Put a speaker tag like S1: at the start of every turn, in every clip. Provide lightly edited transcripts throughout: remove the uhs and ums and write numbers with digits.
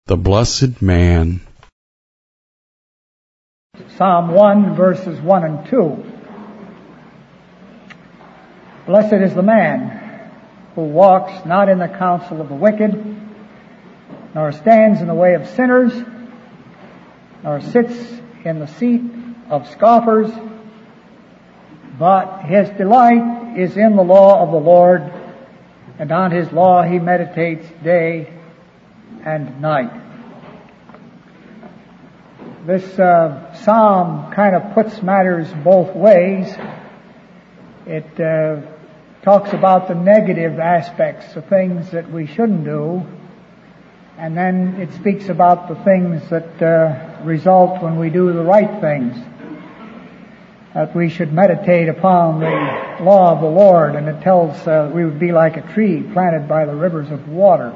S1: The Blessed Man.
S2: Psalm 1, verses 1 and 2. Blessed is the man who walks not in the counsel of the wicked, nor stands in the way of sinners, nor sits in the seat of scoffers, but his delight is in the law of the Lord, and on his law he meditates day and night. This psalm kind of puts matters both ways. It talks about the negative aspects of things that we shouldn't do, and then it speaks about the things that result when we do the right things. That we should meditate upon the law of the Lord, and it tells we would be like a tree planted by the rivers of water.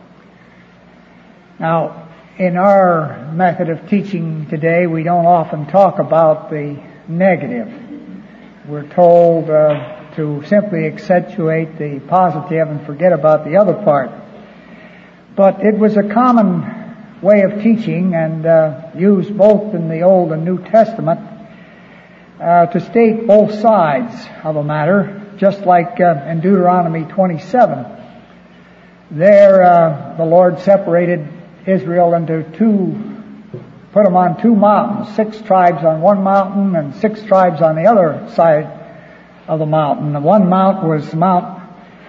S2: Now, in our method of teaching today, we don't often talk about the negative. We're told to simply accentuate the positive and forget about the other part. But it was a common way of teaching and used both in the Old and New Testament to state both sides of a matter, just like in Deuteronomy 27. There, the Lord separated Israel into put them on two mountains, 6 tribes on one mountain and 6 tribes on the other side of the mountain. The one mount was Mount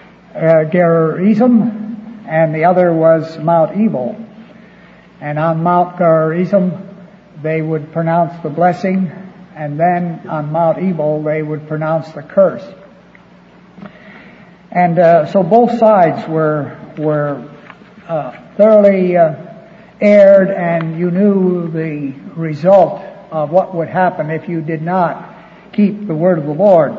S2: Gerizim, and the other was Mount Ebal. And on Mount Gerizim, they would pronounce the blessing, and then on Mount Ebal, they would pronounce the curse. And so both sides were thoroughly aired, and you knew the result of what would happen if you did not keep the word of the Lord.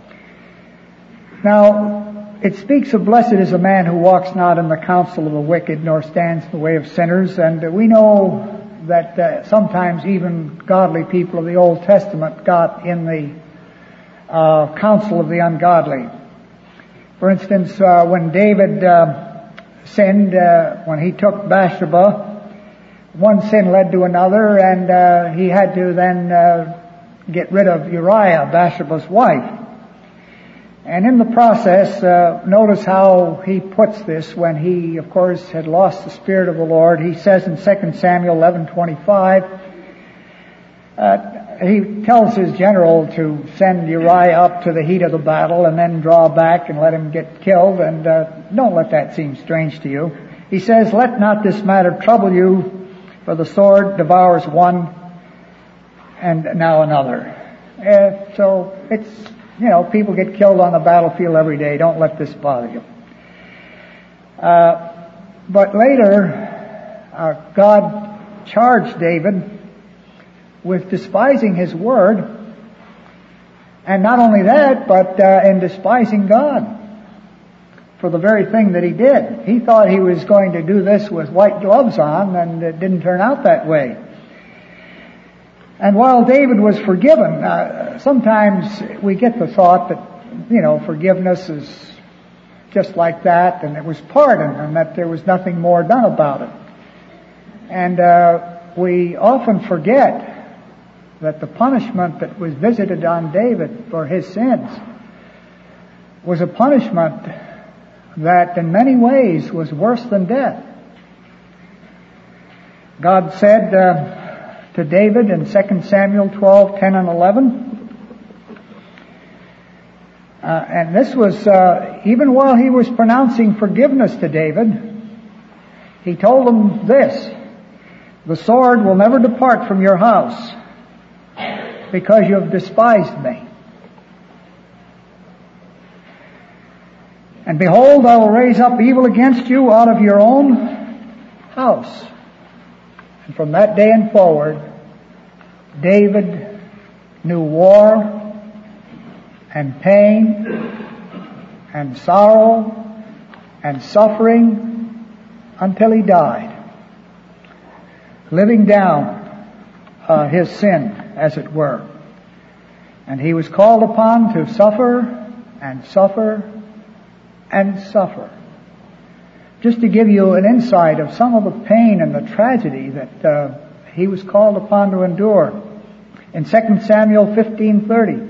S2: Now, it speaks of blessed is a man who walks not in the counsel of the wicked, nor stands in the way of sinners, and we know that sometimes even godly people of the Old Testament got in the counsel of the ungodly. For instance, when David sinned, when he took Bathsheba, one sin led to another, and he had to then get rid of Uriah, Bathsheba's wife. And in the process, notice how he puts this when he, of course, had lost the Spirit of the Lord. He says in 2 Samuel 11:25, he tells his general to send Uriah up to the heat of the battle and then draw back and let him get killed. And don't let that seem strange to you. He says, "Let not this matter trouble you, for the sword devours one and now another." So it's, people get killed on the battlefield every day. Don't let this bother you. But later, God charged David with despising his word, and not only that, but in despising God for the very thing that he did. He thought he was going to do this with white gloves on, and it didn't turn out that way. And while David was forgiven, sometimes we get the thought that, forgiveness is just like that, and it was pardon, and that there was nothing more done about it. And we often forget that the punishment that was visited on David for his sins was a punishment that in many ways was worse than death. God said to David in 2 Samuel 12:10 and 11, and this was even while he was pronouncing forgiveness to David, he told him this: "The sword will never depart from your house, because you have despised me. And behold, I will raise up evil against you out of your own house." And from that day and forward, David knew war and pain and sorrow and suffering until he died, living down his sin, as it were. And he was called upon to suffer and suffer and suffer just to give you an insight of some of the pain and the tragedy that he was called upon to endure. In 2 Samuel 15:30,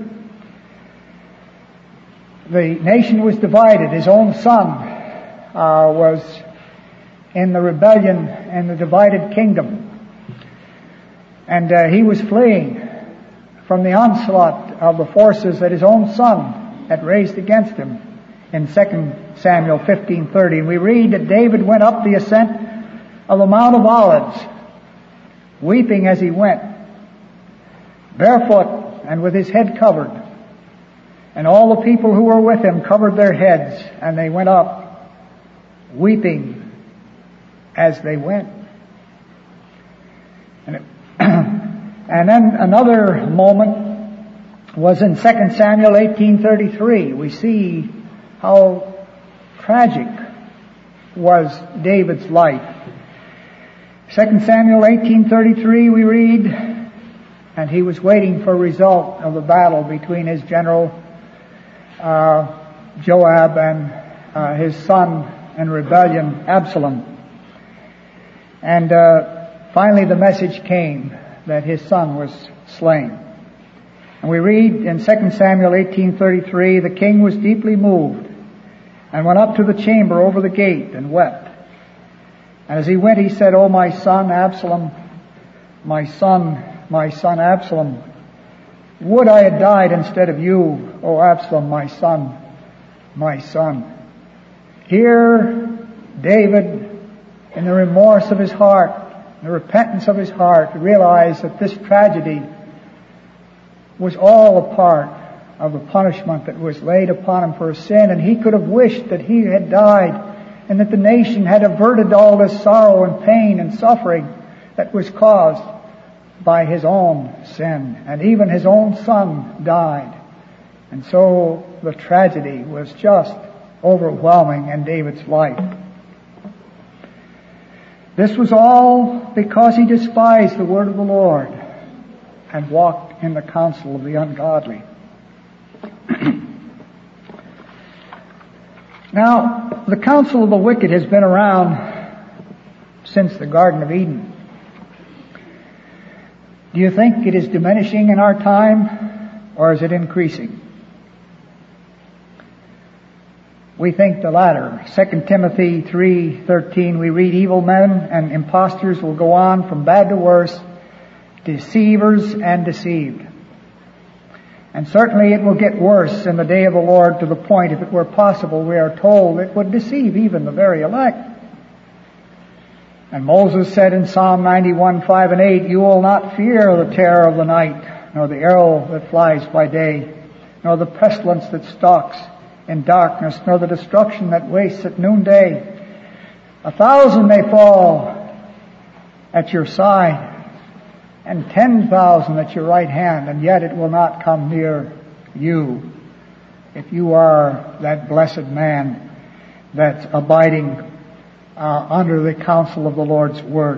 S2: the nation was divided. His own son was in the rebellion in the divided kingdom. And he was fleeing from the onslaught of the forces that his own son had raised against him in 2 Samuel 15:30. And we read that David went up the ascent of the Mount of Olives, weeping as he went, barefoot and with his head covered. And all the people who were with him covered their heads, and they went up, weeping as they went. And then another moment was in 2 Samuel 18:33. We see how tragic was David's life. 2 Samuel 18:33 we read, and he was waiting for a result of the battle between his general Joab and his son in rebellion, Absalom. And finally the message came that his son was slain. And we read in 2 Samuel 18:33, the king was deeply moved and went up to the chamber over the gate and wept. And as he went, he said, "O my son Absalom, my son Absalom, would I had died instead of you, O Absalom, my son, my son." Here, David, in the remorse of his heart, the repentance of his heart, realized that this tragedy was all a part of the punishment that was laid upon him for his sin, and he could have wished that he had died and that the nation had averted all this sorrow and pain and suffering that was caused by his own sin. And even his own son died. And so the tragedy was just overwhelming in David's life. This was all because he despised the word of the Lord and walked in the counsel of the ungodly. Now, the counsel of the wicked has been around since the Garden of Eden. Do you think it is diminishing in our time, or is it increasing? We think the latter. 2 Timothy 3:13, we read, "Evil men and impostors will go on from bad to worse, deceivers and deceived." And certainly it will get worse in the day of the Lord, to the point, if it were possible, we are told, it would deceive even the very elect. And Moses said in Psalm 91:5 and 8, "You will not fear the terror of the night, nor the arrow that flies by day, nor the pestilence that stalks in darkness, nor the destruction that wastes at noonday. 1,000 may fall at your side, and 10,000 at your right hand, and yet it will not come near you," if you are that blessed man that's abiding under the counsel of the Lord's Word.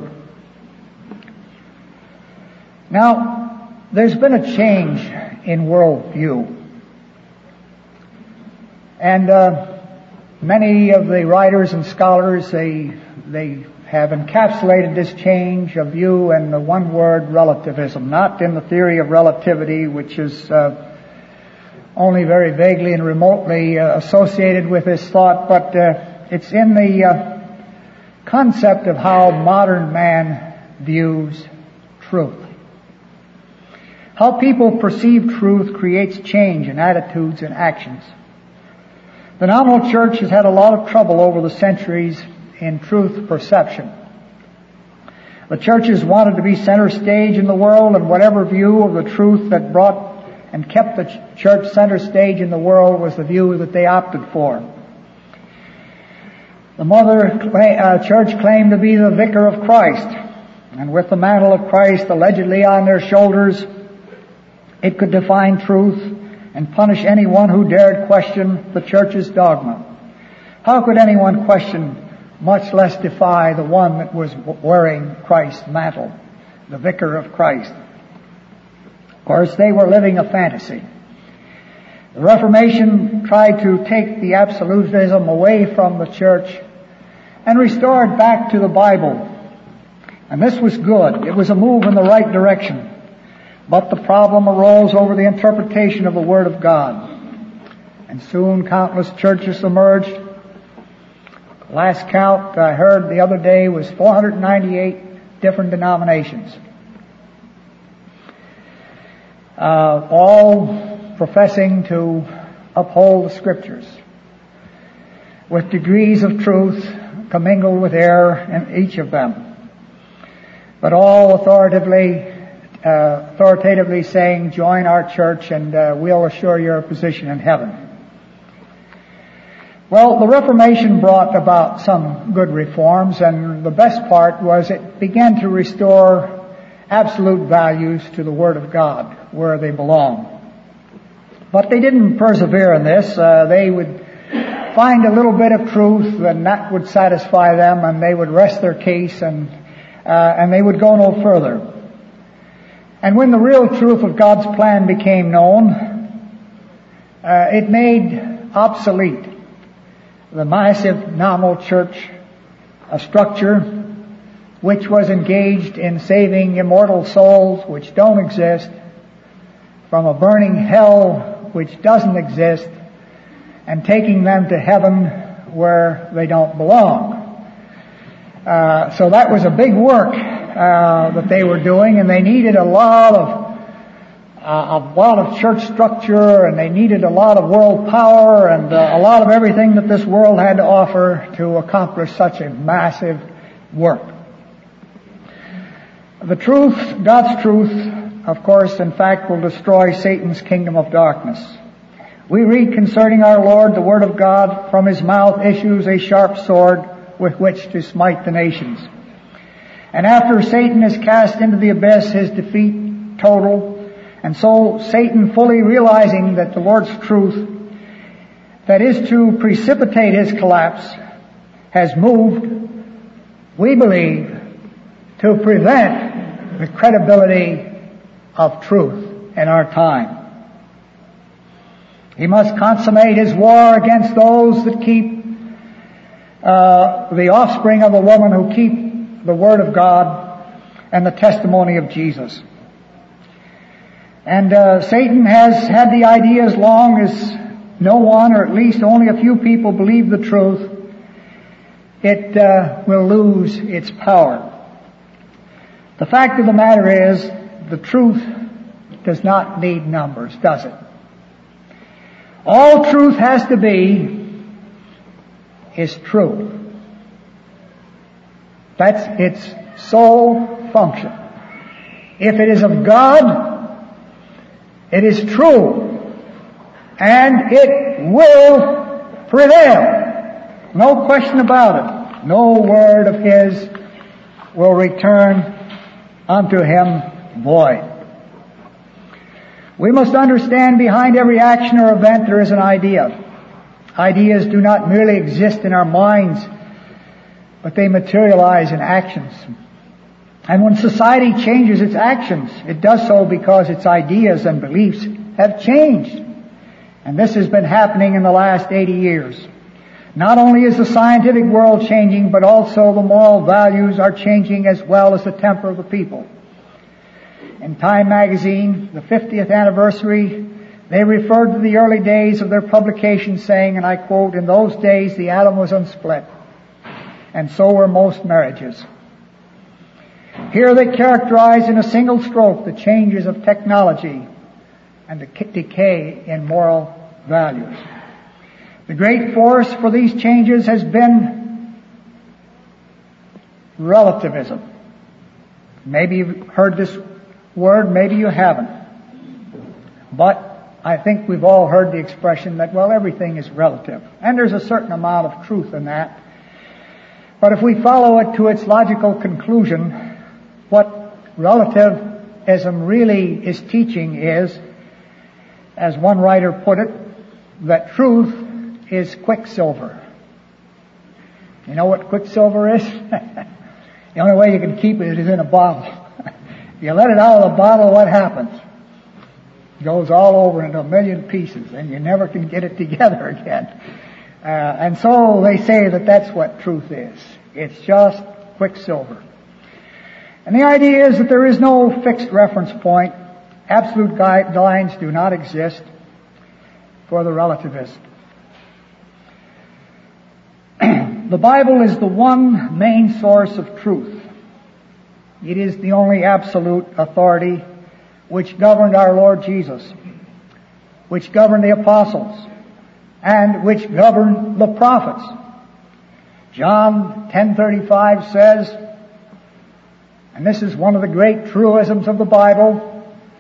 S2: Now, there's been a change in worldview. And many of the writers and scholars, they have encapsulated this change of view in the one word, relativism. Not in the theory of relativity, which is only very vaguely and remotely associated with this thought, but it's in the concept of how modern man views truth. How people perceive truth creates change in attitudes and actions. The nominal church has had a lot of trouble over the centuries in truth perception. The churches wanted to be center stage in the world, and whatever view of the truth that brought and kept the church center stage in the world was the view that they opted for. The mother church claimed to be the vicar of Christ, and with the mantle of Christ allegedly on their shoulders, it could define truth and punish anyone who dared question the church's dogma. How could anyone question, much less defy, the one that was wearing Christ's mantle, the vicar of Christ? Of course, they were living a fantasy. The Reformation tried to take the absolutism away from the church and restored back to the Bible. And this was good. It was a move in the right direction. But the problem arose over the interpretation of the Word of God. And soon countless churches emerged. Last count I heard the other day was 498 different denominations. All professing to uphold the Scriptures, with degrees of truth commingled with error in each of them, but all authoritatively saying, join our church and we'll assure your position in heaven. Well, the Reformation brought about some good reforms, and the best part was it began to restore absolute values to the Word of God where they belong. But they didn't persevere in this. They would find a little bit of truth, and that would satisfy them, and they would rest their case, and they would go no further. And when the real truth of God's plan became known, it made obsolete the massive nominal church, a structure which was engaged in saving immortal souls which don't exist from a burning hell which doesn't exist, and taking them to heaven where they don't belong. So that was a big work that they were doing, and they needed a lot of church structure, and they needed a lot of world power, and a lot of everything that this world had to offer to accomplish such a massive work. The truth, God's truth, of course, in fact, will destroy Satan's kingdom of darkness. We read concerning our Lord, the Word of God, from His mouth issues a sharp sword with which to smite the nations. And after Satan is cast into the abyss, his defeat total, and so Satan, fully realizing that the Lord's truth, that is to precipitate his collapse, has moved, we believe, to prevent the credibility of truth in our time. He must consummate his war against those that keep the offspring of a woman who keep the Word of God and the testimony of Jesus. And Satan has had the idea, as long as no one, or at least only a few people, believe the truth, it will lose its power. The fact of the matter is, the truth does not need numbers, does it? All truth has to be is true. That's its sole function. If it is of God, it is true, and it will prevail. No question about it. No word of His will return unto Him void. We must understand behind every action or event there is an idea. Ideas do not merely exist in our minds, but they materialize in actions. And when society changes its actions, it does so because its ideas and beliefs have changed. And this has been happening in the last 80 years. Not only is the scientific world changing, but also the moral values are changing, as well as the temper of the people. In Time magazine, the 50th anniversary, they referred to the early days of their publication, saying, and I quote, "In those days the atom was unsplit, and so were most marriages." Here they characterize in a single stroke the changes of technology and the decay in moral values. The great force for these changes has been relativism. Maybe you've heard this word, maybe you haven't. But I think we've all heard the expression that, well, everything is relative. And there's a certain amount of truth in that. But if we follow it to its logical conclusion, what relativism really is teaching is, as one writer put it, that truth is quicksilver. You know what quicksilver is? The only way you can keep it is in a bottle. If you let it out of the bottle, what happens? It goes all over into a million pieces, and you never can get it together again. And so they say that that's what truth is. It's just quicksilver. And the idea is that there is no fixed reference point. Absolute guidelines do not exist for the relativist. The Bible is the one main source of truth. It is the only absolute authority which governed our Lord Jesus, which governed the apostles, and which governed the prophets. John 10:35 says, and this is one of the great truisms of the Bible,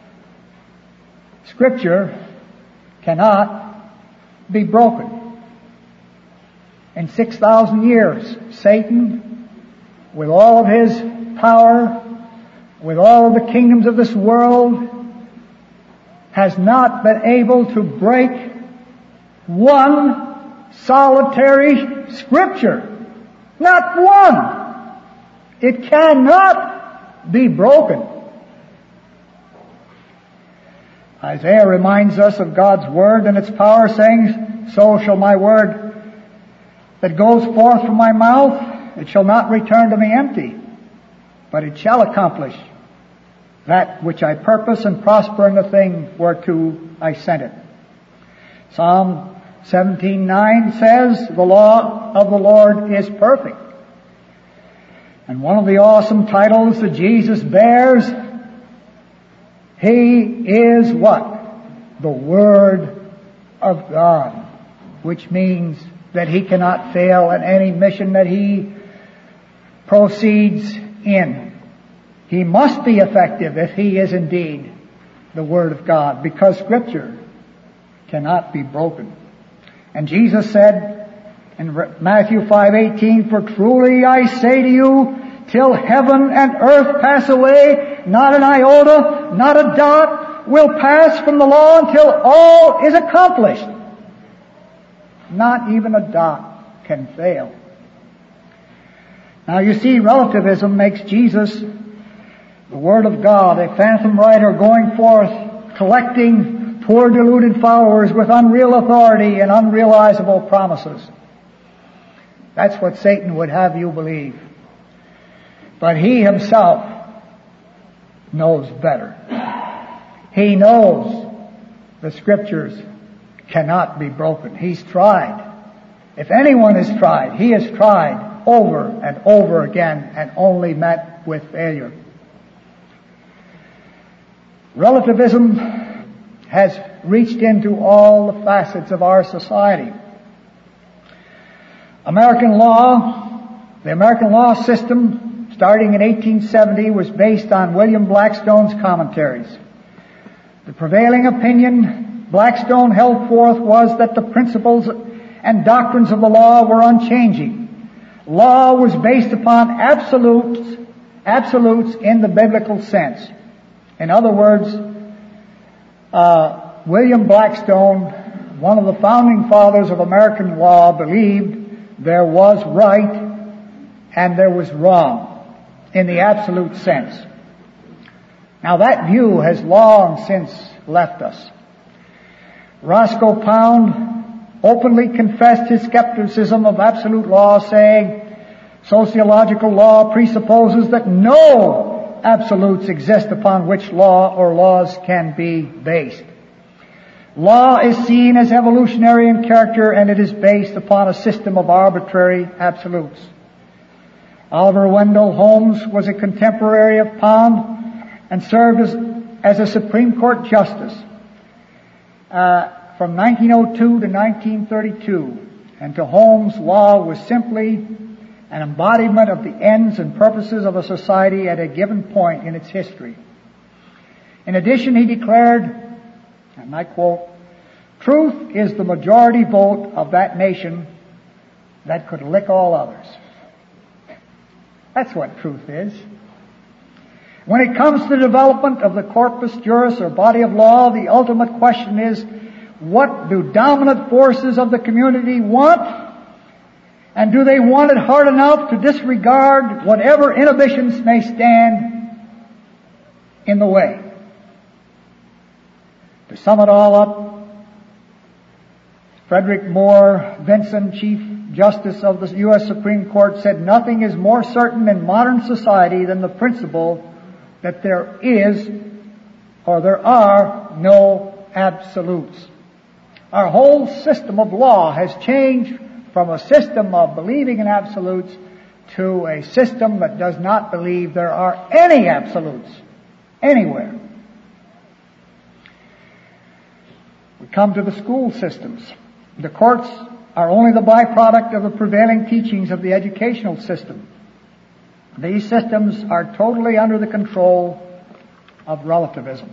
S2: Scripture cannot be broken. In 6,000 years, Satan, with all of his power, with all of the kingdoms of this world, has not been able to break one solitary Scripture. Not one. It cannot be broken. Isaiah reminds us of God's Word and its power, saying, "So shall my word that goes forth from my mouth, it shall not return to me empty, but it shall accomplish that which I purpose and prosper in the thing whereto I sent it." Psalm 17:9 says, "The law of the Lord is perfect." And one of the awesome titles that Jesus bears, He is what? The Word of God, which means that He cannot fail in any mission that He proceeds in. He must be effective if He is indeed the Word of God, because Scripture cannot be broken. And Jesus said in Matthew 5:18, "For truly I say to you, till heaven and earth pass away, not an iota, not a dot will pass from the law until all is accomplished." Not even a dot can fail. Now you see, relativism makes Jesus, the Word of God, a phantom writer going forth, collecting poor deluded followers with unreal authority and unrealizable promises. That's what Satan would have you believe. But he himself knows better. He knows the Scriptures cannot be broken. He's tried. If anyone has tried, he has tried over and over again and only met with failure. Relativism has reached into all the facets of our society. American law, the American law system, starting in 1870, was based on William Blackstone's commentaries. The prevailing opinion Blackstone held forth was that the principles and doctrines of the law were unchanging. Law was based upon absolutes in the biblical sense. In other words, William Blackstone, one of the founding fathers of American law, believed there was right and there was wrong in the absolute sense. Now that view has long since left us. Roscoe Pound openly confessed his skepticism of absolute law, saying, "Sociological law presupposes that no absolutes exist upon which law or laws can be based. Law is seen as evolutionary in character, and it is based upon a system of arbitrary absolutes." Oliver Wendell Holmes was a contemporary of Pound and served as a Supreme Court justice from 1902 to 1932. And to Holmes, law was simply an embodiment of the ends and purposes of a society at a given point in its history. In addition, he declared, and I quote, "Truth is the majority vote of that nation that could lick all others." That's what truth is. When it comes to the development of the corpus juris, or body of law, the ultimate question is, what do dominant forces of the community want? And do they want it hard enough to disregard whatever inhibitions may stand in the way? To sum it all up, Frederick Moore Vinson, Chief Justice of the U.S. Supreme Court, said, "Nothing is more certain in modern society than the principle that there is or there are no absolutes." Our whole system of law has changed from a system of believing in absolutes to a system that does not believe there are any absolutes anywhere. We come to the school systems. The courts are only the byproduct of the prevailing teachings of the educational system. These systems are totally under the control of relativism.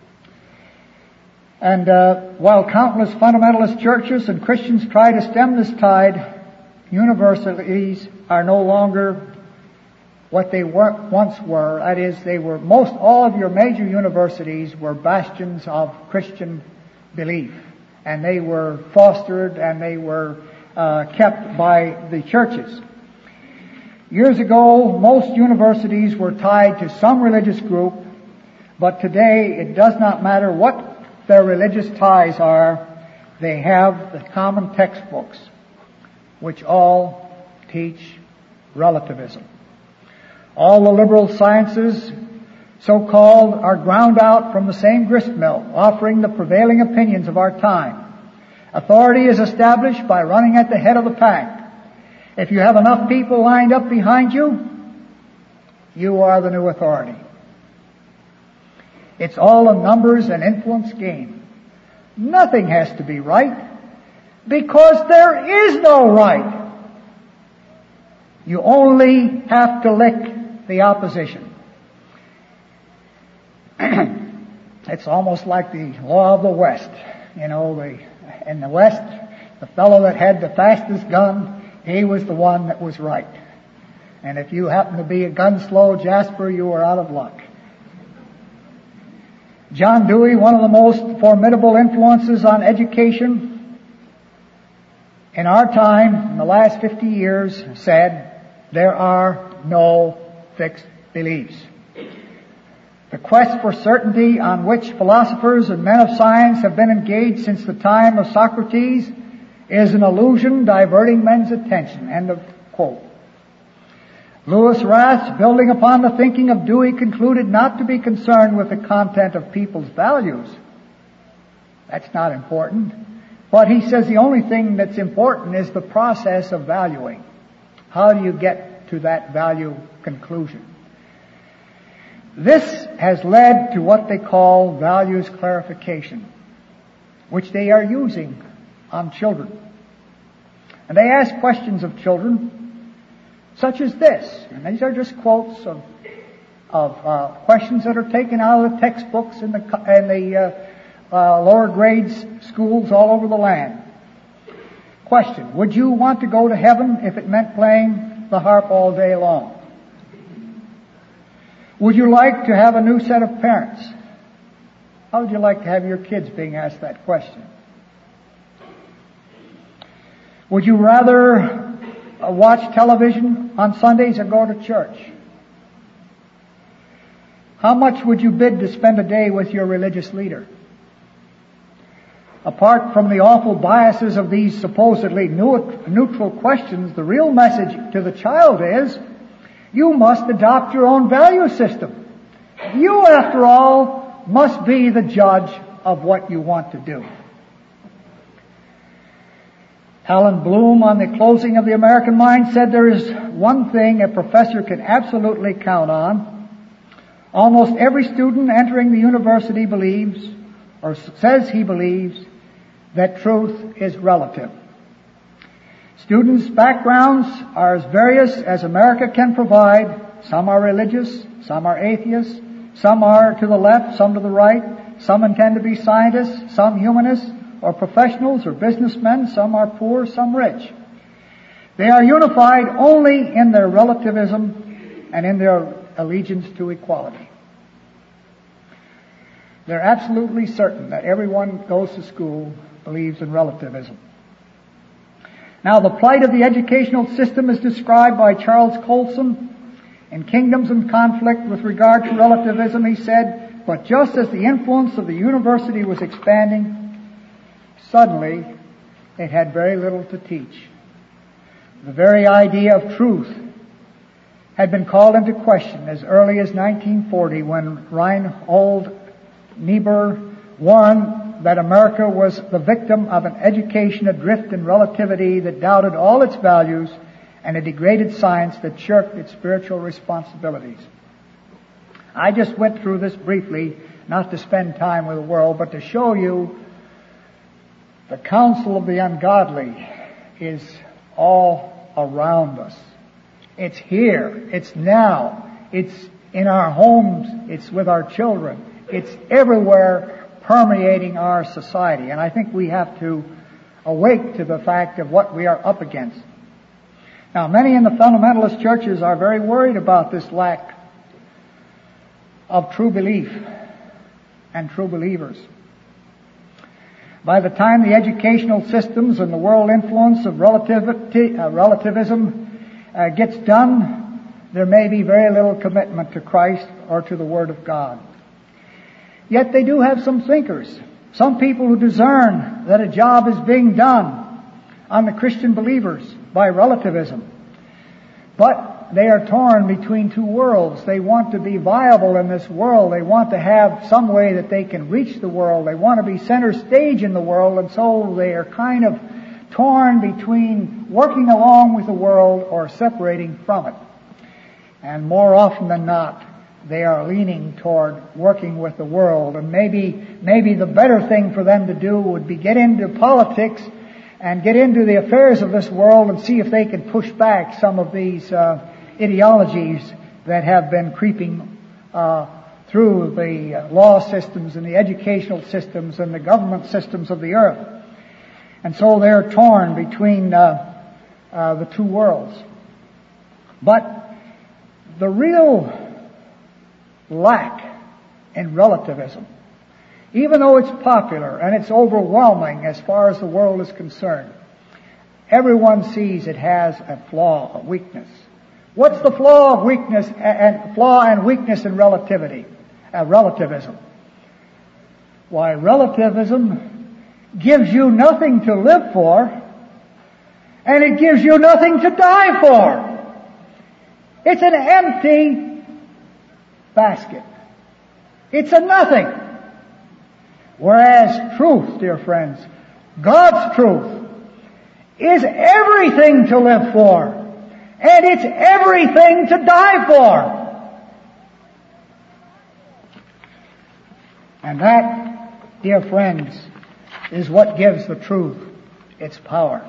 S2: And while countless fundamentalist churches and Christians try to stem this tide, universities are no longer what they once were. That is, most all of your major universities were bastions of Christian belief, and they were fostered and they were kept by the churches. Years ago, most universities were tied to some religious group, but today it does not matter what their religious ties are. They have the common textbooks, which all teach relativism. All the liberal sciences, so-called, are ground out from the same grist mill, offering the prevailing opinions of our time. Authority is established by running at the head of the pack. If you have enough people lined up behind you, you are the new authority. It's all a numbers and influence game. Nothing has to be right, because there is no right. You only have to lick the opposition. It's almost like the law of the West. You know, in the West, the fellow that had the fastest gun, he was the one that was right. And if you happen to be a gun slow Jasper, you are out of luck. John Dewey, one of the most formidable influences on education in our time, in the last 50 years, said, "There are no fixed beliefs." The quest for certainty on which philosophers and men of science have been engaged since the time of Socrates is an illusion diverting men's attention. End of quote. Louis Rath, building upon the thinking of Dewey, concluded not to be concerned with the content of people's values. That's not important. But he says the only thing that's important is the process of valuing. How do you get to that value conclusion? This has led to what they call values clarification, which they are using on children. And they ask questions of children such as this. And these are just quotes of questions that are taken out of the textbooks in the lower grades schools all over the land. Question: would you want to go to heaven if it meant playing the harp all day long? Would you like to have a new set of parents? How would you like to have your kids being asked that question? Would you rather watch television on Sundays or go to church? How much would you bid to spend a day with your religious leader? Apart from the awful biases of these supposedly neutral questions, the real message to the child is, you must adopt your own value system. You, after all, must be the judge of what you want to do. Alan Bloom, on the closing of The American Mind, said there is one thing a professor can absolutely count on. Almost every student entering the university believes, or says he believes, that truth is relative. Students' backgrounds are as various as America can provide. Some are religious, some are atheists, some are to the left, some to the right, some intend to be scientists, some humanists, or professionals or businessmen, some are poor, some rich. They are unified only in their relativism and in their allegiance to equality. They're absolutely certain that everyone goes to school believes in relativism. Now, the plight of the educational system is described by Charles Colson in Kingdoms in Conflict with regard to relativism. He said, but just as the influence of the university was expanding, suddenly it had very little to teach. The very idea of truth had been called into question as early as 1940 when Reinhold Niebuhr warned that America was the victim of an education adrift in relativity that doubted all its values and a degraded science that shirked its spiritual responsibilities. I just went through this briefly, not to spend time with the world, but to show you the counsel of the ungodly is all around us. It's here. It's now. It's in our homes. It's with our children. It's everywhere permeating our society. And I think we have to awake to the fact of what we are up against. Now, many in the fundamentalist churches are very worried about this lack of true belief and true believers. By the time the educational systems and the world influence of relativism gets done, there may be very little commitment to Christ or to the Word of God. Yet they do have some thinkers, some people who discern that a job is being done on the Christian believers by relativism. But they are torn between two worlds. They want to be viable in this world. They want to have some way that they can reach the world. They want to be center stage in the world, and so they are kind of torn between working along with the world or separating from it. And more often than not, they are leaning toward working with the world. And maybe the better thing for them to do would be get into politics and get into the affairs of this world and see if they can push back some of these ideologies that have been creeping through the law systems and the educational systems and the government systems of the earth. And so they're torn between the two worlds. But the real lack in relativism, even though it's popular and it's overwhelming as far as the world is concerned, everyone sees it has a flaw, a weakness. What's the flaw of weakness and weakness in relativism? Why, relativism gives you nothing to live for, and it gives you nothing to die for. It's an empty basket. It's a nothing. Whereas truth, dear friends, God's truth, is everything to live for, and it's everything to die for. And that, dear friends, is what gives the truth its power.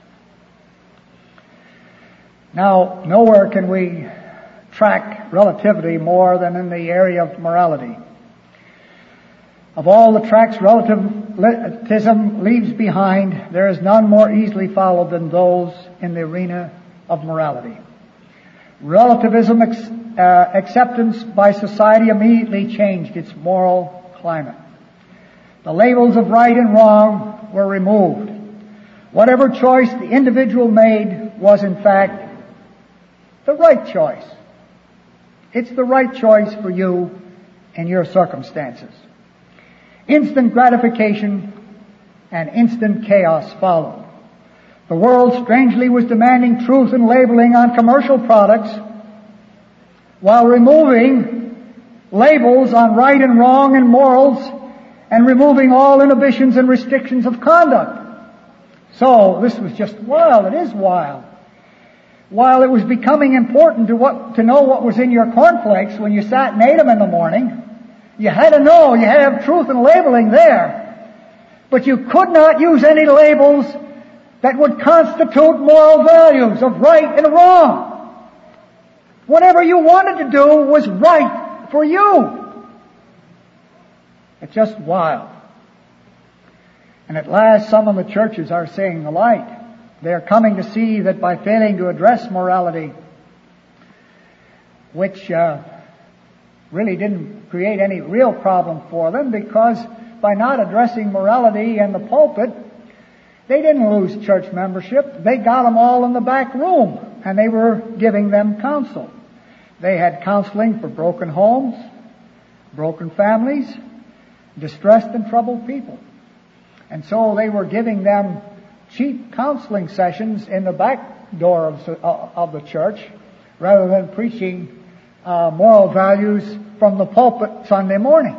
S2: Now, nowhere can we track relativity more than in the area of morality. Of all the tracks relativism leaves behind, there is none more easily followed than those in the arena of morality. Relativism acceptance by society immediately changed its moral climate. The labels of right and wrong were removed. Whatever choice the individual made was in fact the right choice. It's the right choice for you in your circumstances. Instant gratification and instant chaos followed. The world strangely was demanding truth and labeling on commercial products while removing labels on right and wrong and morals and removing all inhibitions and restrictions of conduct. So this was just wild. It is wild. While it was becoming important to know what was in your cornflakes when you sat and ate them in the morning, you had to know, you had to have truth and labeling there. But you could not use any labels that would constitute moral values of right and wrong. Whatever you wanted to do was right for you. It's just wild. And at last some of the churches are seeing the light. They are coming to see that by failing to address morality, which really didn't create any real problem for them, because by not addressing morality in the pulpit, they didn't lose church membership. They got them all in the back room, and they were giving them counsel. They had counseling for broken homes, broken families, distressed and troubled people. And so they were giving them cheap counseling sessions in the back door of the church rather than preaching moral values from the pulpit Sunday morning.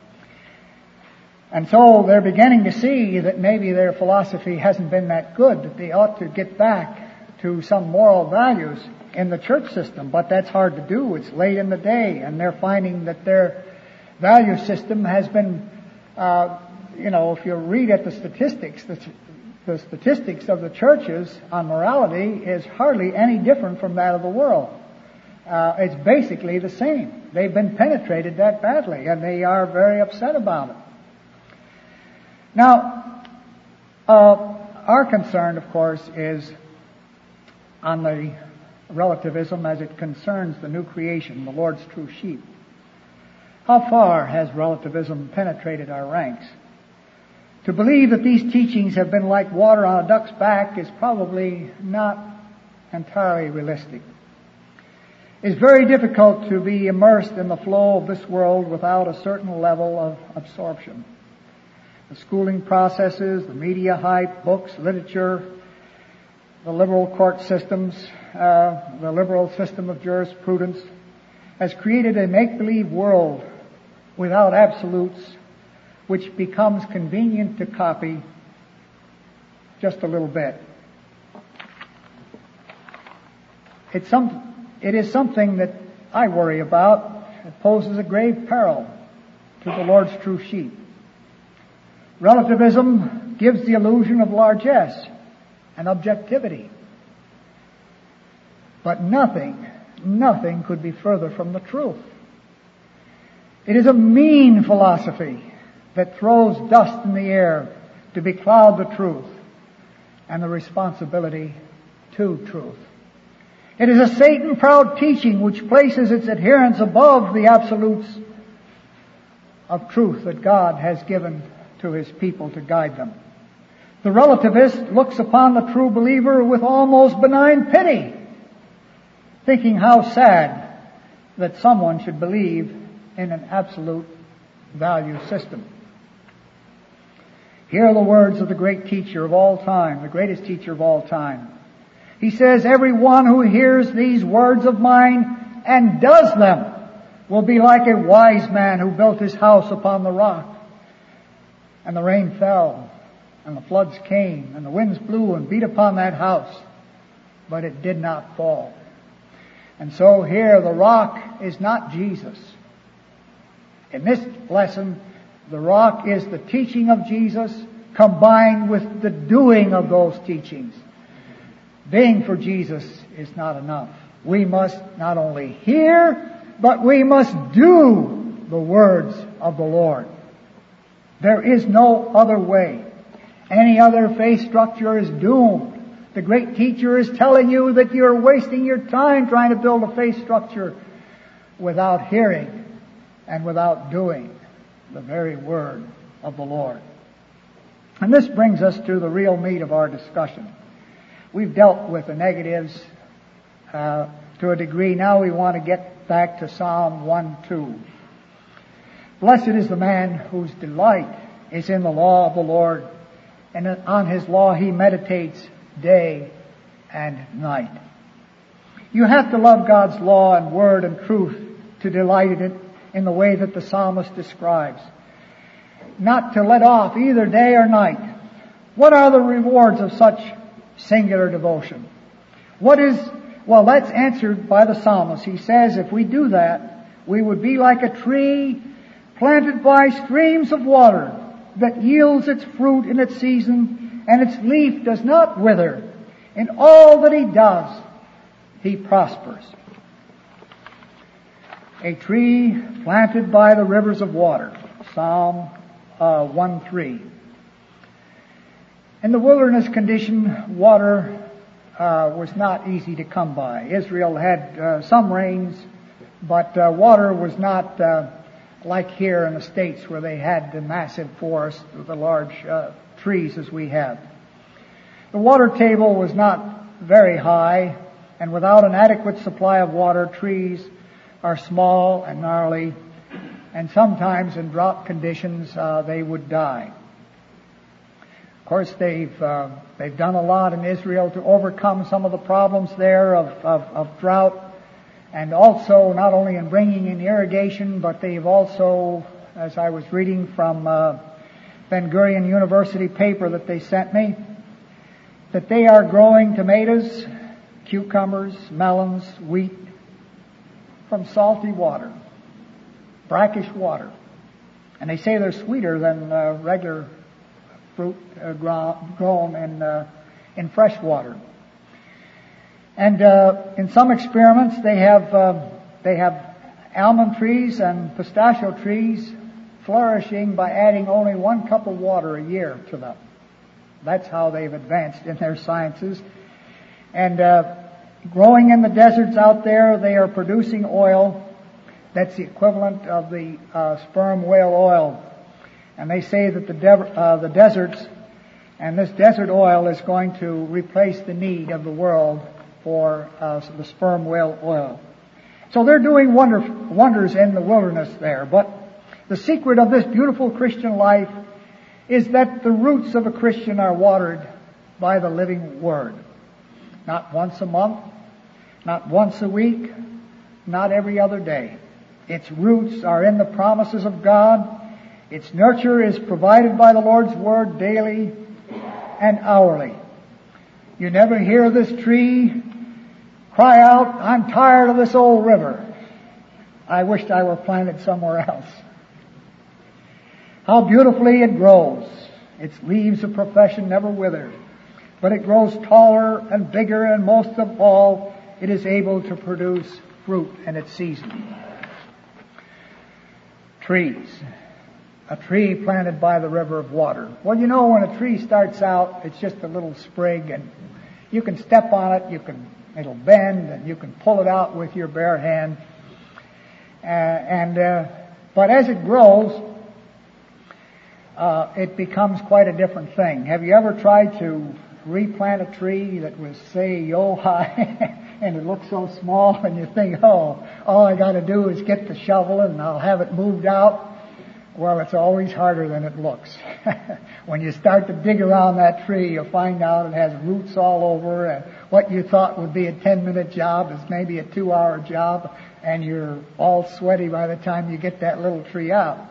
S2: And so they're beginning to see that maybe their philosophy hasn't been that good, that they ought to get back to some moral values in the church system. But that's hard to do. It's late in the day, and they're finding that their value system has been, if you read at the statistics, the statistics of the churches on morality is hardly any different from that of the world. It's basically the same. They've been penetrated that badly, and they are very upset about it. Now, our concern, of course, is on the relativism as it concerns the new creation, the Lord's true sheep. How far has relativism penetrated our ranks? To believe that these teachings have been like water on a duck's back is probably not entirely realistic. It's very difficult to be immersed in the flow of this world without a certain level of absorption. The schooling processes, the media hype, books, literature, the liberal court systems, the liberal system of jurisprudence has created a make-believe world without absolutes, which becomes convenient to copy just a little bit. It is something that I worry about. It poses a grave peril to the Lord's true sheep. Relativism gives the illusion of largesse and objectivity. But nothing could be further from the truth. It is a mean philosophy that throws dust in the air to becloud the truth and the responsibility to truth. It is a Satan-proud teaching which places its adherents above the absolutes of truth that God has given to His people to guide them. The relativist looks upon the true believer with almost benign pity, thinking how sad that someone should believe in an absolute value system. Here are the words of the great teacher of all time, the greatest teacher of all time. He says, "Everyone who hears these words of mine and does them will be like a wise man who built his house upon the rock. And the rain fell, and the floods came, and the winds blew and beat upon that house, but it did not fall." And so here the rock is not Jesus. In this lesson, the rock is the teaching of Jesus combined with the doing of those teachings. Being for Jesus is not enough. We must not only hear, but we must do the words of the Lord. There is no other way. Any other faith structure is doomed. The great teacher is telling you that you're wasting your time trying to build a faith structure without hearing and without doing the very word of the Lord. And this brings us to the real meat of our discussion. We've dealt with the negatives to a degree. Now we want to get back to Psalm 1:2. "Blessed is the man whose delight is in the law of the Lord, and on his law he meditates day and night." You have to love God's law and word and truth to delight in it in the way that the psalmist describes. Not to let off either day or night. What are the rewards of such singular devotion? That's answered by the psalmist. He says if we do that, we would be like a tree planted by streams of water that yields its fruit in its season, and its leaf does not wither. In all that he does, he prospers. A tree planted by the rivers of water. Psalm 1:3. In the wilderness condition, water was not easy to come by. Israel had some rains, but water was not like here in the States where they had the massive forests with the large trees as we have. The water table was not very high, and without an adequate supply of water, trees are small and gnarly, and sometimes in drought conditions they would die. course, they've done a lot in Israel to overcome some of the problems there of drought, and also not only in bringing in irrigation, but they've also, as I was reading from Ben Gurion University paper that they sent me, that they are growing tomatoes, cucumbers, melons, wheat from salty water, brackish water. And they say they're sweeter than regular fruit grown in fresh water. And in some experiments, they have almond trees and pistachio trees flourishing by adding only 1 cup of water a year to them. That's how they've advanced in their sciences. And growing in the deserts out there, they are producing oil that's the equivalent of the sperm whale oil. And they say that the deserts and this desert oil is going to replace the need of the world for the sperm whale oil. So they're doing wonders in the wilderness there. But the secret of this beautiful Christian life is that the roots of a Christian are watered by the living Word. Not once a month, not once a week, not every other day. Its roots are in the promises of God. Its nurture is provided by the Lord's Word daily and hourly. You never hear this tree cry out, "I'm tired of this old river. I wished I were planted somewhere else." How beautifully it grows. Its leaves of profession never wither, but it grows taller and bigger, and most of all, it is able to produce fruit in its season. Trees. A tree planted by the river of water. Well, you know, when a tree starts out, it's just a little sprig, and you can step on it, it'll bend, and you can pull it out with your bare hand. But as it grows, it becomes quite a different thing. Have you ever tried to replant a tree that was, say, yo high, and it looks so small, and you think, oh, all I got to do is get the shovel and I'll have it moved out? Well, it's always harder than it looks. When you start to dig around that tree, you'll find out it has roots all over, and what you thought would be a 10-minute job is maybe a 2-hour job, and you're all sweaty by the time you get that little tree out.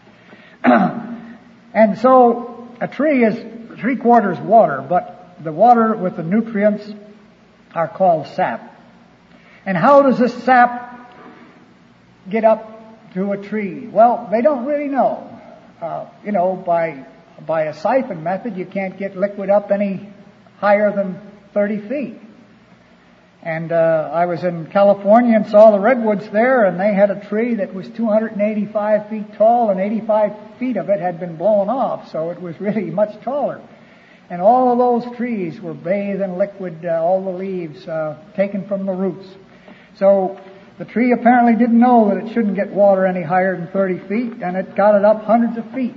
S2: And so a tree is 3/4 water, but the water with the nutrients are called sap. And how does this sap get up to a tree? Well, they don't really know. By a siphon method, you can't get liquid up any higher than 30 feet. And I was in California and saw the redwoods there, and they had a tree that was 285 feet tall, and 85 feet of it had been blown off, so it was really much taller. And all of those trees were bathed in liquid, all the leaves taken from the roots. So the tree apparently didn't know that it shouldn't get water any higher than 30 feet, and it got it up hundreds of feet.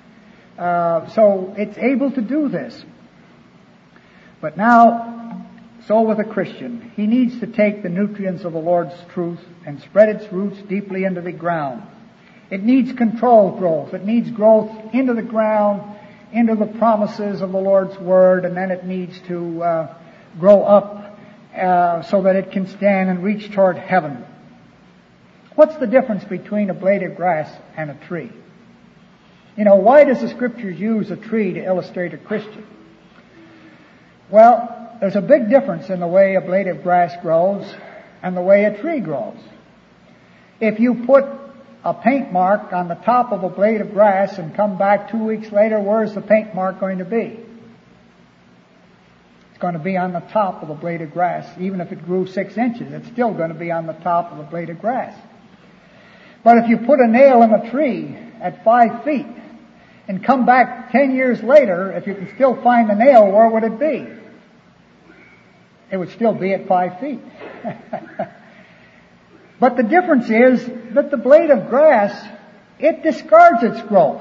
S2: So it's able to do this. But now, so with a Christian, he needs to take the nutrients of the Lord's truth and spread its roots deeply into the ground. It needs controlled growth. It needs growth into the ground, into the promises of the Lord's Word, and then it needs to grow up so that it can stand and reach toward heaven. What's the difference between a blade of grass and a tree? Why does the Scriptures use a tree to illustrate a Christian? Well, there's a big difference in the way a blade of grass grows and the way a tree grows. If you put a paint mark on the top of a blade of grass and come back 2 weeks later, where's the paint mark going to be? It's going to be on the top of the blade of grass. Even if it grew 6 inches, it's still going to be on the top of the blade of grass. But if you put a nail in a tree at 5 feet and come back 10 years later, if you can still find the nail, where would it be? It would still be at 5 feet. But the difference is that the blade of grass, it discards its growth.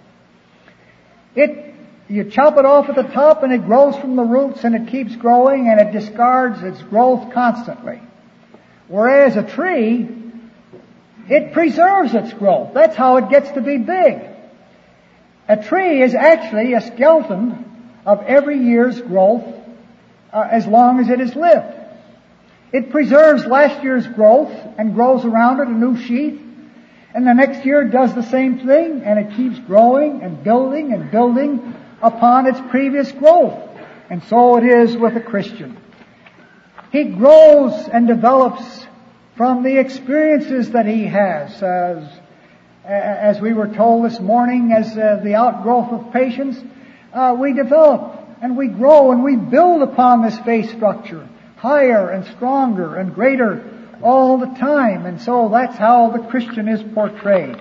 S2: You chop it off at the top and it grows from the roots and it keeps growing and it discards its growth constantly. Whereas a tree, it preserves its growth. That's how it gets to be big. A tree is actually a skeleton of every year's growth as long as it is lived. It preserves last year's growth and grows around it a new sheath. And the next year it does the same thing, and it keeps growing and building upon its previous growth. And so it is with a Christian. He grows and develops from the experiences that he has. As we were told this morning, as the outgrowth of patience, we develop and we grow and we build upon this faith structure, higher and stronger and greater all the time. And so that's how the Christian is portrayed.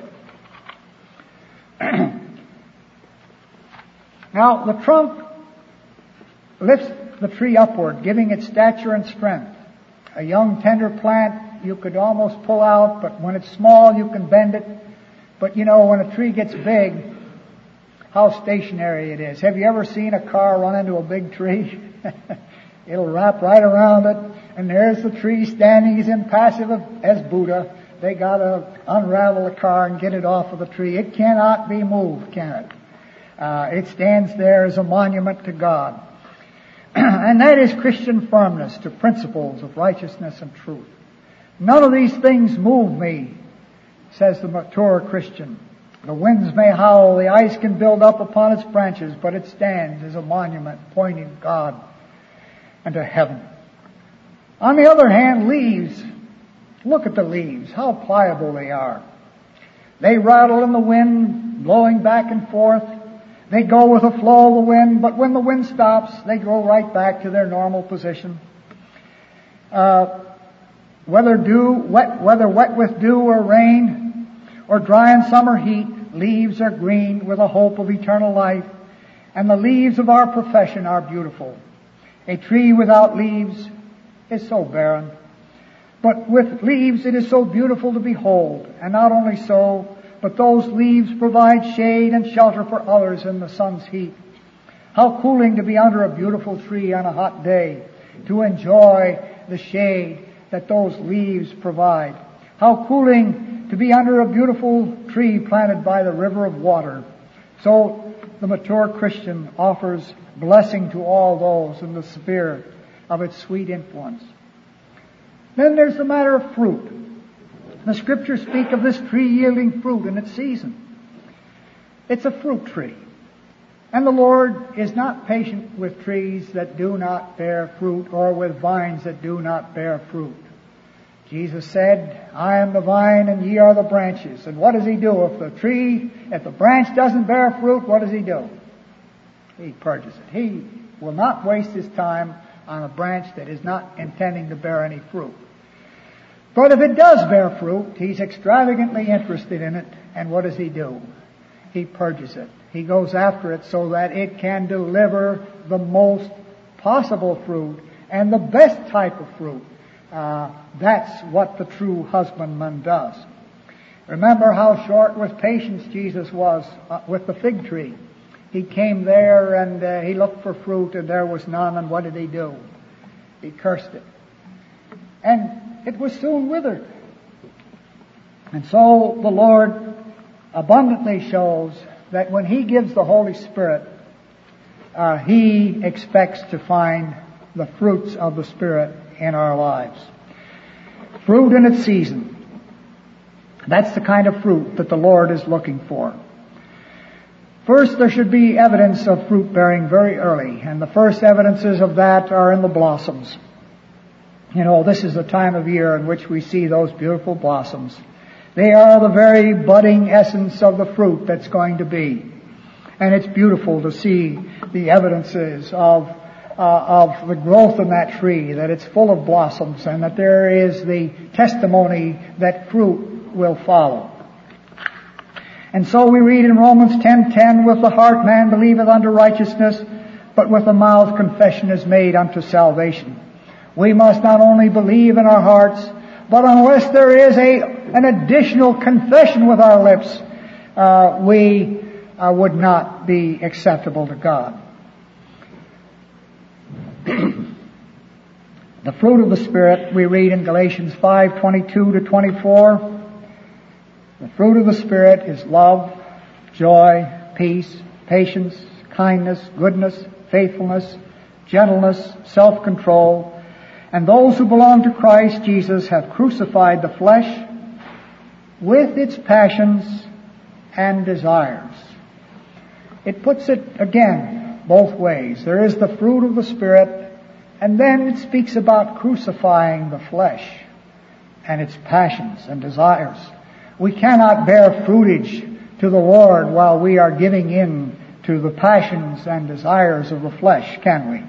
S2: Now, the trunk lifts the tree upward, giving it stature and strength. A young tender plant you could almost pull out, but when it's small you can bend it. But you know, when a tree gets big, how stationary it is. Have you ever seen a car run into a big tree? It'll wrap right around it, and there's the tree standing as impassive as Buddha. They gotta unravel the car and get it off of the tree. It cannot be moved, can it? It stands there as a monument to God. And that is Christian firmness to principles of righteousness and truth. None of these things move me, says the mature Christian. The winds may howl, the ice can build up upon its branches, but it stands as a monument pointing to God and to heaven. On the other hand, leaves, look at the leaves, how pliable they are. They rattle in the wind, blowing back and forth. They go with the flow of the wind, but when the wind stops, they go right back to their normal position. Whether wet with dew or rain, or dry in summer heat, leaves are green with a hope of eternal life, and the leaves of our profession are beautiful. A tree without leaves is so barren, but with leaves it is so beautiful to behold, and not only so, but those leaves provide shade and shelter for others in the sun's heat. How cooling to be under a beautiful tree on a hot day, to enjoy the shade that those leaves provide. How cooling to be under a beautiful tree planted by the river of water. So the mature Christian offers blessing to all those in the sphere of its sweet influence. Then there's the matter of fruit. The Scriptures speak of this tree yielding fruit in its season. It's a fruit tree. And the Lord is not patient with trees that do not bear fruit or with vines that do not bear fruit. Jesus said, I am the vine and ye are the branches. And what does He do? If the branch doesn't bear fruit, what does He do? He purges it. He will not waste His time on a branch that is not intending to bear any fruit. But if it does bear fruit, He's extravagantly interested in it, and what does He do? He purges it. He goes after it so that it can deliver the most possible fruit and the best type of fruit. That's what the true husbandman does. Remember how short with patience Jesus was with the fig tree. He came there and He looked for fruit and there was none, and what did He do? He cursed it. And it was soon withered. And so the Lord abundantly shows that when He gives the Holy Spirit, He expects to find the fruits of the Spirit in our lives. Fruit in its season. That's the kind of fruit that the Lord is looking for. First, there should be evidence of fruit bearing very early, and the first evidences of that are in the blossoms. You know, this is the time of year in which we see those beautiful blossoms. They are the very budding essence of the fruit that's going to be. And it's beautiful to see the evidences of the growth in that tree, that it's full of blossoms, and that there is the testimony that fruit will follow. And so we read in Romans 10:10, with the heart man believeth unto righteousness, but with the mouth confession is made unto salvation. We must not only believe in our hearts, but unless there is an additional confession with our lips, we would not be acceptable to God. The fruit of the Spirit, we read in Galatians 5:22-24. The fruit of the Spirit is love, joy, peace, patience, kindness, goodness, faithfulness, gentleness, self-control. And those who belong to Christ Jesus have crucified the flesh with its passions and desires. It puts it, again, both ways. There is the fruit of the Spirit, and then it speaks about crucifying the flesh and its passions and desires. We cannot bear fruitage to the Lord while we are giving in to the passions and desires of the flesh, can we?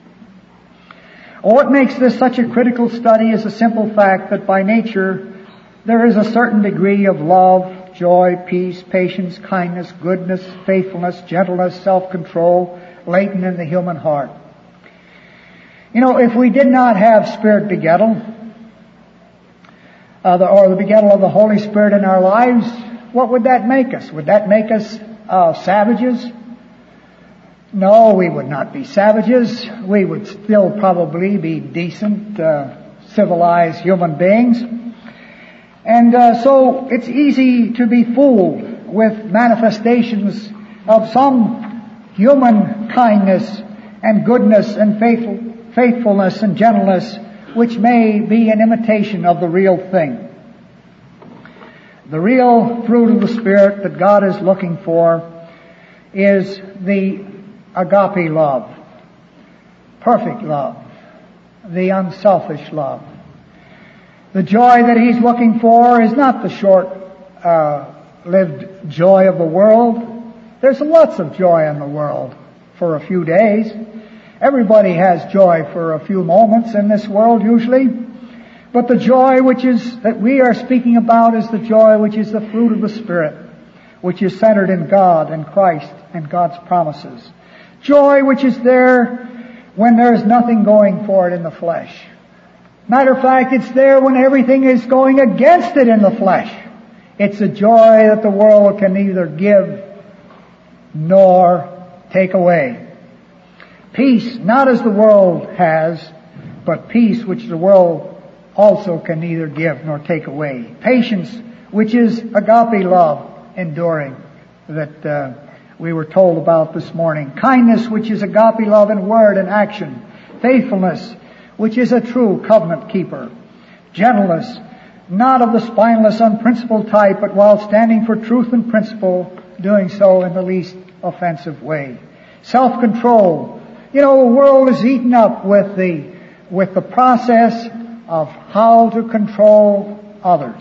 S2: What makes this such a critical study is the simple fact that by nature there is a certain degree of love, joy, peace, patience, kindness, goodness, faithfulness, gentleness, self-control latent in the human heart. You know, if we did not have Spirit begettal, or the begettal of the Holy Spirit in our lives, what would that make us? Would that make us savages? No, we would not be savages. We would still probably be decent, civilized human beings. And so it's easy to be fooled with manifestations of some human kindness and goodness and faithfulness and gentleness, which may be an imitation of the real thing. The real fruit of the Spirit that God is looking for is the agape love, perfect love, the unselfish love. The joy that He's looking for is not the short-lived joy of the world. There's lots of joy in the world for a few days. Everybody has joy for a few moments in this world usually. But the joy that we are speaking about is the joy which is the fruit of the Spirit, which is centered in God and Christ and God's promises. Joy which is there when there is nothing going for it in the flesh. Matter of fact, it's there when everything is going against it in the flesh. It's a joy that the world can neither give nor take away. Peace, not as the world has, but peace which the world also can neither give nor take away. Patience, which is agape love, enduring, that we were told about this morning. Kindness, which is agape love in word and action. Faithfulness, which is a true covenant keeper. Gentleness, not of the spineless, unprincipled type, but while standing for truth and principle, doing so in the least offensive way. Self-control. You know, the world is eaten up with the process of how to control others.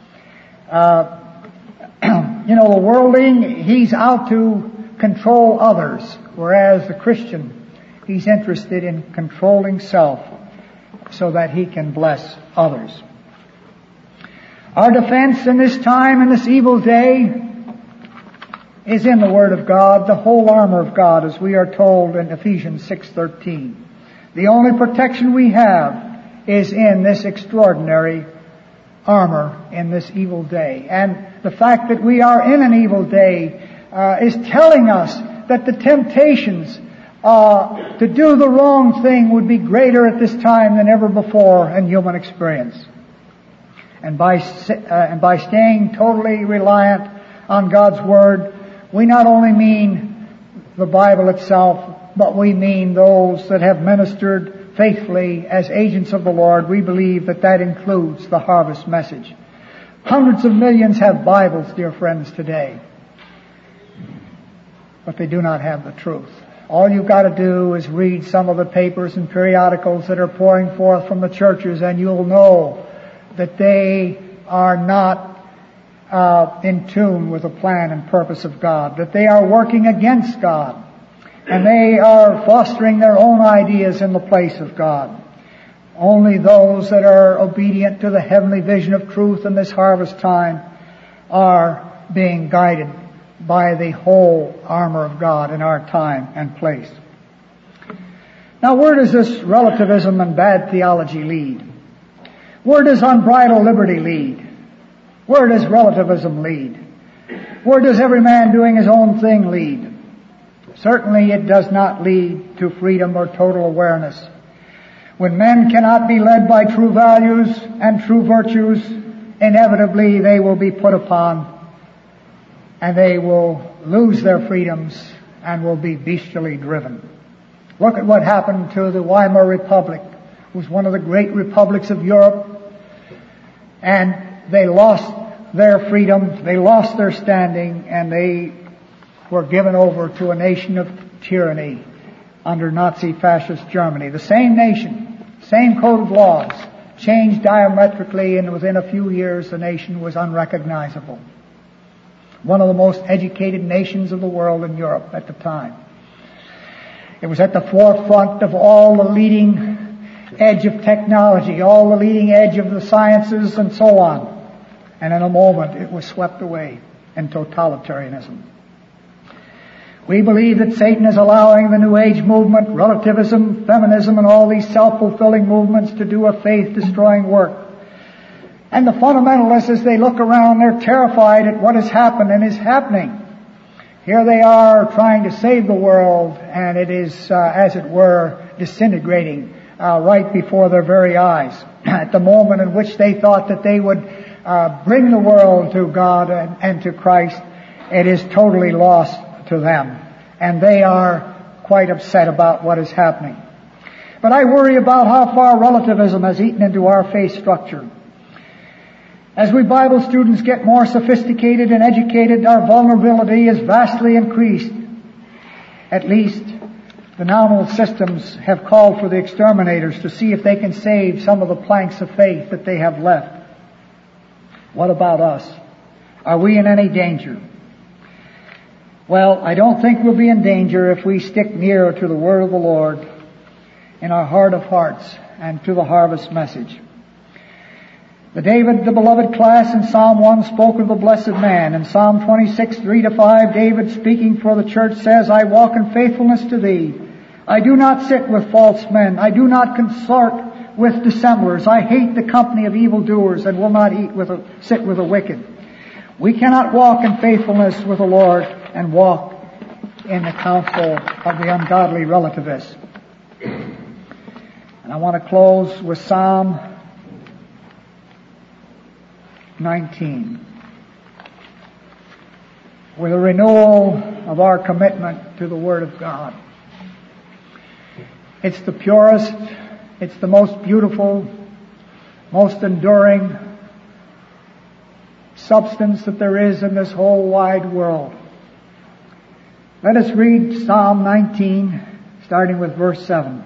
S2: You know, the worldling, he's out to control others, whereas the Christian, he's interested in controlling self so that he can bless others. Our defense in this time, in this evil day, is in the Word of God, the whole armor of God, as we are told in Ephesians 6:13. The only protection we have is in this extraordinary armor in this evil day. And the fact that we are in an evil day is telling us that the temptations to do the wrong thing would be greater at this time than ever before in human experience. And by staying totally reliant on God's Word, we not only mean the Bible itself, but we mean those that have ministered faithfully as agents of the Lord. We believe that includes the harvest message. Hundreds of millions have Bibles, dear friends, today, but they do not have the truth. All you've got to do is read some of the papers and periodicals that are pouring forth from the churches, and you'll know that they are not in tune with the plan and purpose of God, that they are working against God, and they are fostering their own ideas in the place of God. Only those that are obedient to the heavenly vision of truth in this harvest time are being guided by the whole armor of God in our time and place. Now, where does this relativism and bad theology lead? Where does unbridled liberty lead? Where does relativism lead? Where does every man doing his own thing lead? Certainly it does not lead to freedom or total awareness. When men cannot be led by true values and true virtues, inevitably they will be put upon, and they will lose their freedoms and will be bestially driven. Look at what happened to the Weimar Republic. It was one of the great republics of Europe. And they lost their freedom, they lost their standing, and they were given over to a nation of tyranny under Nazi fascist Germany. The same nation, same code of laws, changed diametrically, and within a few years the nation was unrecognizable. One of the most educated nations of the world in Europe at the time. It was at the forefront of all the leading edge of technology, all the leading edge of the sciences and so on. And in a moment it was swept away in totalitarianism. We believe that Satan is allowing the New Age movement, relativism, feminism, and all these self-fulfilling movements to do a faith-destroying work. And the fundamentalists, as they look around, they're terrified at what has happened and is happening. Here they are trying to save the world, and it is, as it were, disintegrating right before their very eyes. At the moment in which they thought that they would bring the world to God and to Christ, it is totally lost to them. And they are quite upset about what is happening. But I worry about how far relativism has eaten into our faith structure. As we Bible students get more sophisticated and educated, our vulnerability is vastly increased. At least the nominal systems have called for the exterminators to see if they can save some of the planks of faith that they have left. What about us? Are we in any danger? Well, I don't think we'll be in danger if we stick nearer to the Word of the Lord in our heart of hearts and to the harvest message. David, the beloved class in Psalm 1 spoke of the blessed man. In Psalm 26, 3-5, David, speaking for the church, says, I walk in faithfulness to thee. I do not sit with false men. I do not consort with dissemblers. I hate the company of evildoers and will not sit with the wicked. We cannot walk in faithfulness with the Lord and walk in the counsel of the ungodly relativists. And I want to close with Psalm 19. With a renewal of our commitment to the Word of God. It's the purest, it's the most beautiful, most enduring substance that there is in this whole wide world. Let us read Psalm 19, starting with verse 7.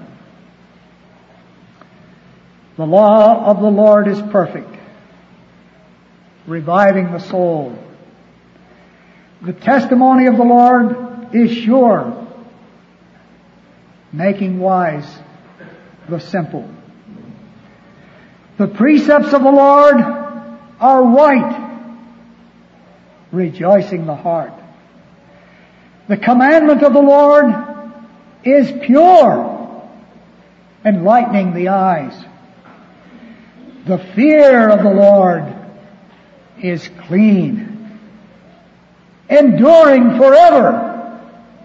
S2: The law of the Lord is perfect, reviving the soul. The testimony of the Lord is sure, making wise the simple. The precepts of the Lord are right, rejoicing the heart. The commandment of the Lord is pure, enlightening the eyes. The fear of the Lord is clean, enduring forever.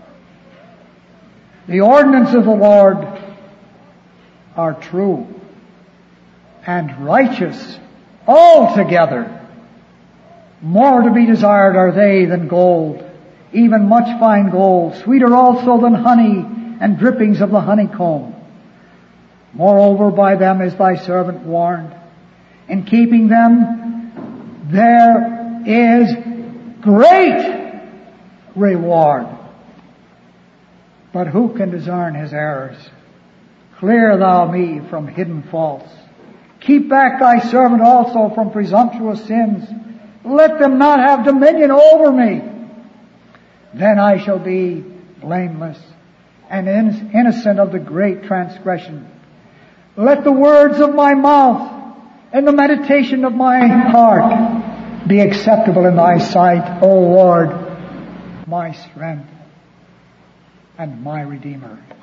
S2: The ordinances of the Lord are true and righteous altogether. More to be desired are they than gold, even much fine gold, sweeter also than honey and drippings of the honeycomb. Moreover, by them is thy servant warned. In keeping them, there is great reward. But who can discern his errors? Clear thou me from hidden faults. Keep back thy servant also from presumptuous sins. Let them not have dominion over me. Then I shall be blameless and innocent of the great transgression. Let the words of my mouth and the meditation of my heart be acceptable in thy sight, O Lord, my strength and my Redeemer.